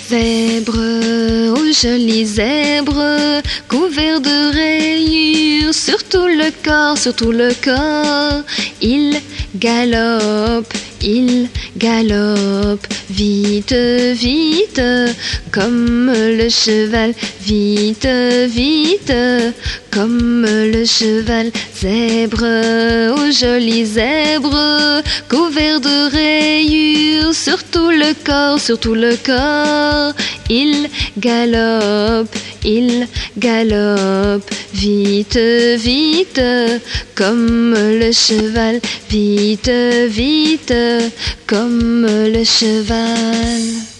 Zèbre, oh joli zèbre, couvert de rayures sur tout le corps, il galope, vite, vite, comme le cheval, vite, vite, comme le cheval. Zèbre, oh joli zèbre, couvert de rayures sur tout le corps, il galope, vite, vite, comme le cheval, vite, vite, comme le cheval.